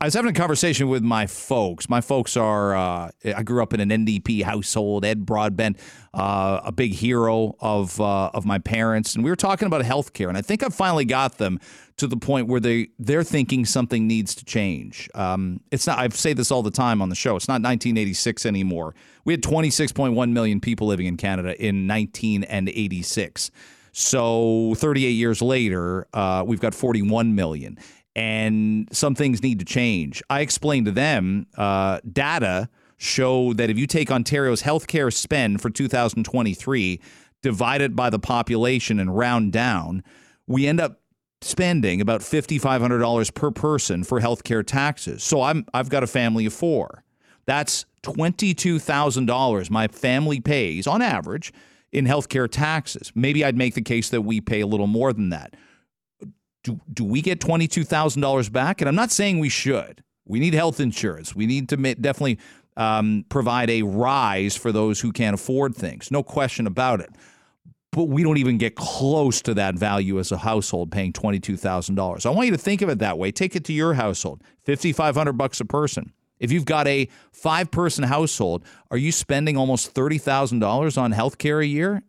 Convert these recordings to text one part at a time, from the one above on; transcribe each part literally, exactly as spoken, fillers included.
was having a conversation with my folks. My folks are, uh, I grew up in an N D P household. Ed Broadbent, uh, a big hero of uh, of my parents. And we were talking about healthcare. And I think I finally got them to the point where they, they're thinking something needs to change. Um, it's not, I say this all the time on the show. It's not nineteen eighty-six anymore. We had twenty-six point one million people living in Canada in nineteen eighty-six. So thirty-eight years later, uh, we've got forty-one million. And some things need to change. I explained to them, uh, data show that if you take Ontario's healthcare spend for two thousand twenty-three, divide it by the population and round down, we end up spending about five thousand five hundred dollars per person for healthcare taxes. So I'm, I've got a family of four. That's twenty-two thousand dollars my family pays on average in healthcare taxes. Maybe I'd make the case that we pay a little more than that. Do, do we get twenty-two thousand dollars back? And I'm not saying we should. We need health insurance. We need to ma- definitely um, provide a rise for those who can't afford things. No question about it. But we don't even get close to that value as a household paying twenty-two thousand dollars. I want you to think of it that way. Take it to your household, five thousand five hundred bucks a person. If you've got a five-person household, are you spending almost thirty thousand dollars on health care a year?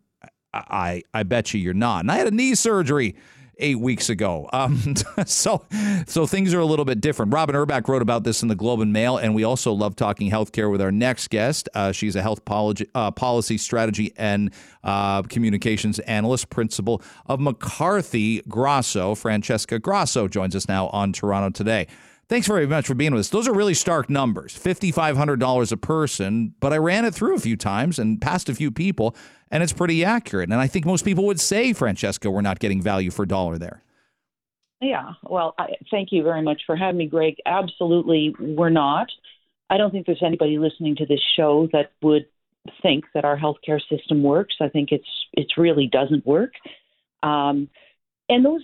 I, I bet you you're not. And I had a knee surgery eight weeks ago. Um, so so things are a little bit different. Robin Urbach wrote about this in the Globe and Mail, and we also love talking healthcare with our next guest. Uh, she's a health policy, uh, policy strategy and uh, communications analyst, principal of McCarthy Grasso. Francesca Grasso joins us now on Toronto Today. Thanks very much for being with us. Those are really stark numbers, five thousand five hundred dollars a person, but I ran it through a few times and passed a few people, and it's pretty accurate. And I think most people would say, Francesca, we're not getting value for dollar there. Yeah, well, I, thank you very much for having me, Greg. Absolutely, we're not. I don't think there's anybody listening to this show that would think that our healthcare system works. I think it's it really doesn't work. Um, and those...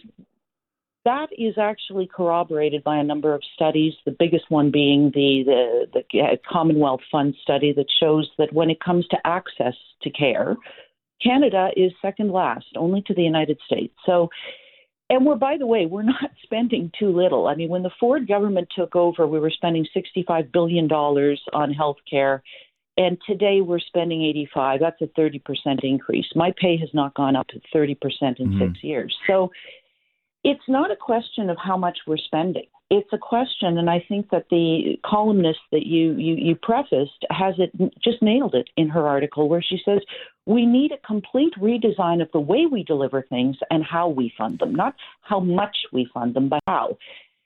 That is actually corroborated by a number of studies, the biggest one being the, the, the Commonwealth Fund study that shows that when it comes to access to care, Canada is second last, only to the United States. So, and we're, by the way, we're not spending too little. I mean, when the Ford government took over, we were spending sixty-five billion dollars on health care, and today we're spending eighty-five. That's a thirty percent increase. My pay has not gone up to thirty percent in mm-hmm. six years. So, it's not a question of how much we're spending. It's a question, and I think that the columnist that you, you, you prefaced has it just nailed it in her article, where she says we need a complete redesign of the way we deliver things and how we fund them, not how much we fund them, but how.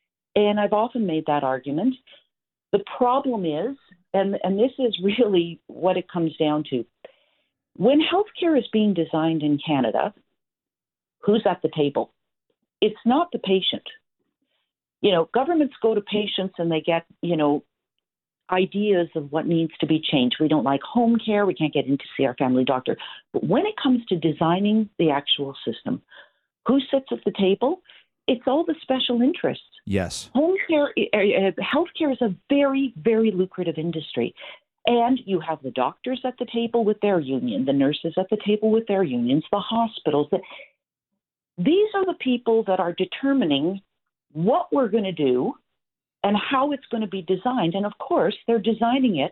And I've often made that argument. The problem is, and, and this is really what it comes down to, when healthcare is being designed in Canada, who's at the table? It's not the patient. You know, governments go to patients and they get, you know, ideas of what needs to be changed. We don't like home care. We can't get in to see our family doctor. But when it comes to designing the actual system, who sits at the table? It's all the special interests. Yes. Home care, uh, healthcare is a very, very lucrative industry. And you have the doctors at the table with their union, the nurses at the table with their unions, the hospitals, the These are the people that are determining what we're going to do and how it's going to be designed. And of course, they're designing it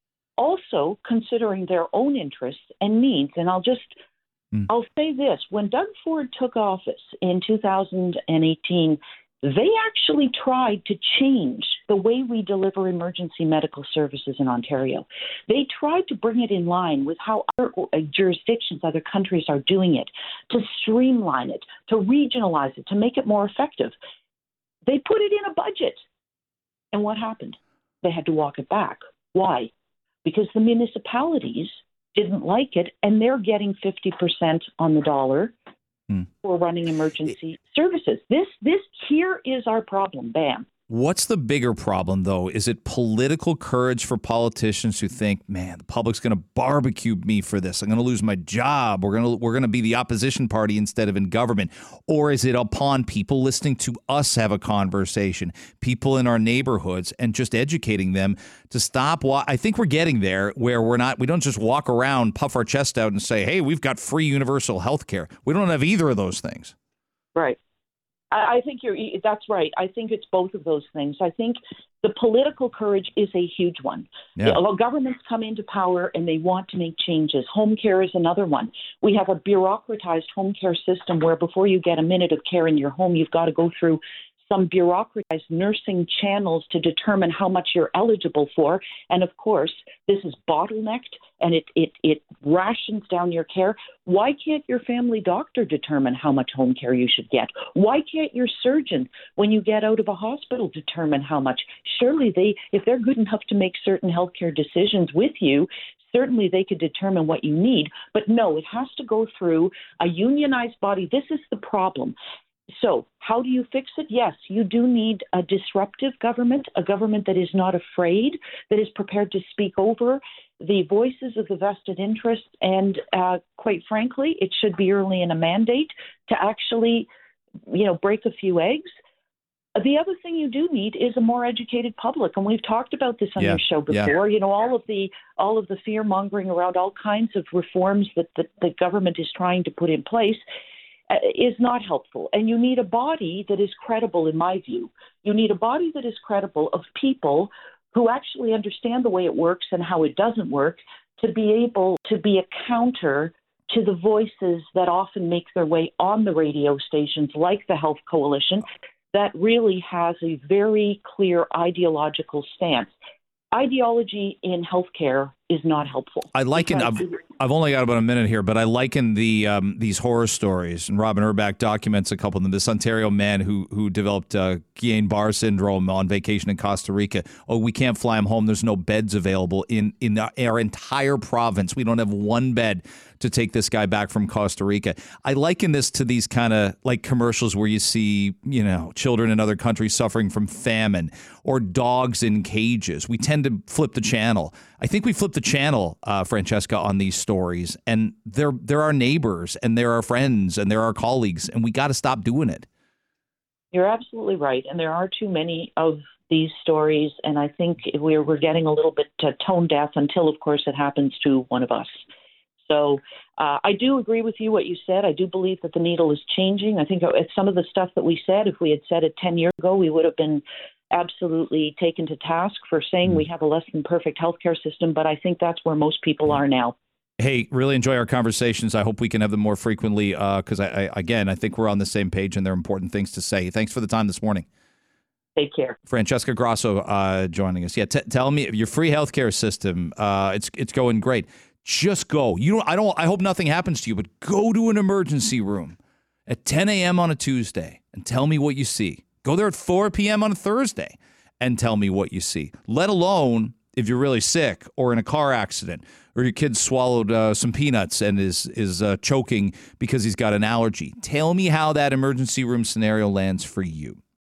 also considering their own interests and needs. And I'll just, mm. I'll say this. When Doug Ford took office in two thousand eighteen, they actually tried to change the way we deliver emergency medical services in Ontario. They tried to bring it in line with how other jurisdictions, other countries are doing it, to streamline it, to regionalize it, to make it more effective. They put it in a budget. And what happened? They had to walk it back. Why? Because the municipalities didn't like it, and they're getting fifty percent on the dollar for running emergency services. This, this here is our problem. Bam. What's the bigger problem, though? Is it political courage for politicians who think, man, the public's going to barbecue me for this. I'm going to lose my job. We're going to we're going to be the opposition party instead of in government. Or is it upon people listening to us have a conversation, people in our neighborhoods, and just educating them to stop? Wa- I think we're getting there where we're not. We don't just walk around, puff our chest out, and say, hey, we've got free universal health care. We don't have either of those things. Right. I, I think you're. That's right. I think it's both of those things. I think the political courage is a huge one. Yeah. Well, governments come into power and they want to make changes. Home care is another one. We have a bureaucratized home care system where before you get a minute of care in your home, you've got to go through some bureaucratized nursing channels to determine how much you're eligible for. And of course, this is bottlenecked and it, it, it rations down your care. Why can't your family doctor determine how much home care you should get? Why can't your surgeon, when you get out of a hospital, determine how much? Surely they, if they're good enough to make certain healthcare decisions with you, certainly they could determine what you need. But no, it has to go through a unionized body. This is the problem. So how do you fix it? Yes, you do need a disruptive government, a government that is not afraid, that is prepared to speak over the voices of the vested interests. And uh, quite frankly, it should be early in a mandate to actually, you know, break a few eggs. The other thing you do need is a more educated public, and we've talked about this on yeah, your show before. Yeah. You know, all of the all of the fear mongering around all kinds of reforms that the, the government is trying to put in place is not helpful. And you need a body that is credible, in my view. You need a body that is credible of people who actually understand the way it works and how it doesn't work, to be able to be a counter to the voices that often make their way on the radio stations like the Health Coalition that really has a very clear ideological stance. Ideology in healthcare is not helpful. I liken. I've, I've only got about a minute here, but I liken the um, these horror stories. And Robin Urbach documents a couple of them. This Ontario man who who developed uh, Guillain-Barré syndrome on vacation in Costa Rica. Oh, we can't fly him home. There's no beds available in in our entire province. We don't have one bed to take this guy back from Costa Rica. I liken this to these kind of like commercials where you see, you know, children in other countries suffering from famine or dogs in cages. We tend to flip the channel. I think we flip the channel, uh, Francesca, on these stories, and they're they're our neighbors and they're our friends and they're our colleagues, and we got to stop doing it. You're absolutely right, and there are too many of these stories, and I think we're we're getting a little bit uh, tone deaf until, of course, it happens to one of us. So uh, I do agree with you what you said. I do believe that the needle is changing. I think it's some of the stuff that we said, if we had said it ten years ago, we would have been absolutely taken to task for saying we have a less than perfect healthcare system. But I think that's where most people are now. Hey, really enjoy our conversations. I hope we can have them more frequently because, uh, I, I, again, I think we're on the same page and there are important things to say. Thanks for the time this morning. Take care. Francesca Grasso uh, joining us. Yeah, t- tell me your free healthcare system. Uh, it's it's going great. Just go. You don't. I don't. I hope nothing happens to you, but go to an emergency room at ten a.m. on a Tuesday and tell me what you see. Go there at four p.m. on a Thursday and tell me what you see. Let alone if you're really sick or in a car accident or your kid swallowed uh, some peanuts and is is uh, choking because he's got an allergy. Tell me how that emergency room scenario lands for you.